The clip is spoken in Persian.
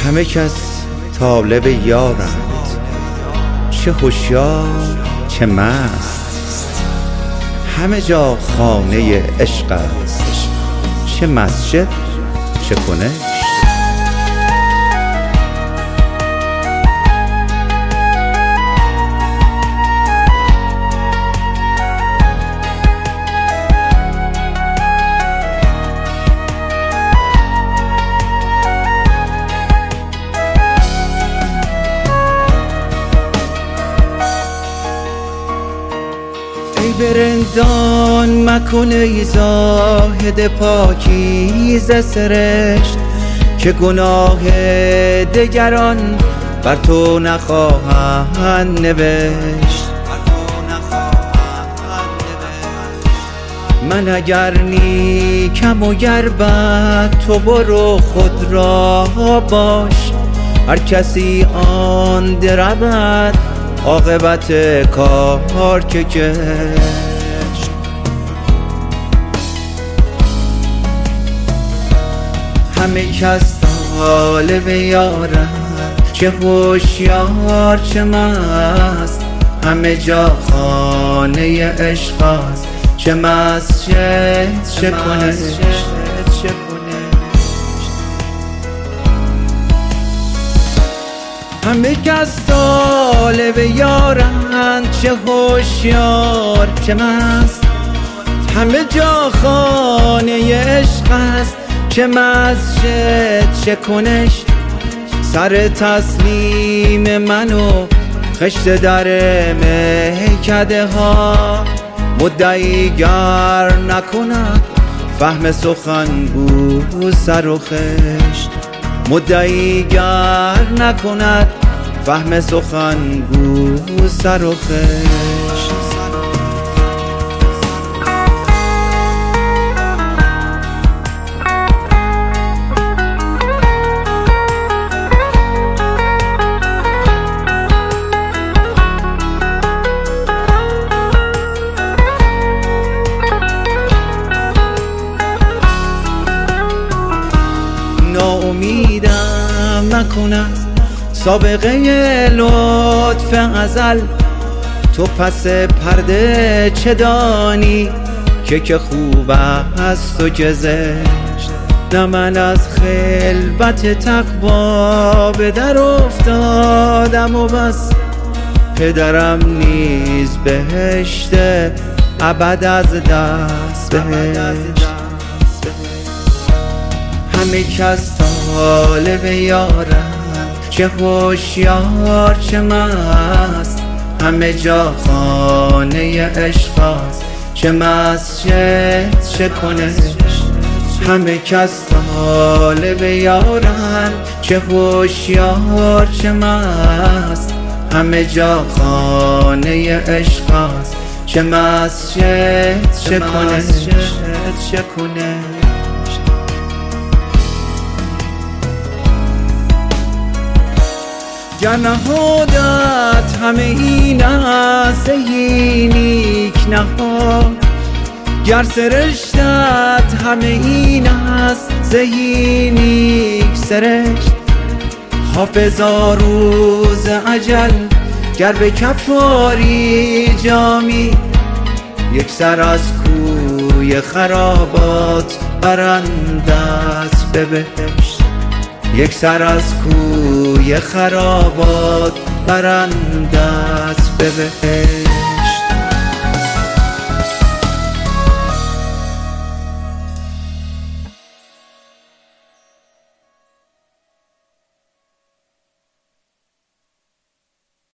همه کس طالب یارند، چه هوشیار چه مست. همه جا خانه عشق است، چه مسجد چه کنشت. ای برندان مکن ای زاهد پاکیزه سرشت، که گناه دگران بر تو نخواهند نوشت. من اگر نیکم و گر بد، تو برو خود را باش. هر کسی آن درود، عاقبت کار که کشت. همه کس طالب یارند، چه هوشیار چه مست. همه جا خانه عشق است، چه مسجد چه کنشت. همه کس طالب یارند، چه هوشیار چه مست. همه جا خانه عشق است، چه مسجد چه کنشت. سر تسلیم من و خشت در میکده ها، مدعی گر نکند فهم سخن گو سر و خشت. مدعی گر نکند فهم سخن گو سر و خشت. ناامیدم نکند سابقه لطف ازل. تو پس پرده چه دانی که خوب است و که زشت. نه من از خلوت تقوا به در افتادم و بس، پدرم نیز بهشت ابد از دست بهشت. همه کس طالب یارند، چه هوشیار چه مست. همه جا خانه عشق است، چه مسجد چه کنشت. همه کس طالب یارند، چه هوشیار چه مست. همه جا خانه عشق است، چه مسجد چه کنشت. گر نهادت همه این است زهی نیک نهاد. گر سرشتت همه این است زهی نیک سرشت. حافظا روز اجل گر به کف آری جامی، یک سر از کوی خرابات برند است به بهشت. یک سر از کوی خرابات برند است به بهشت.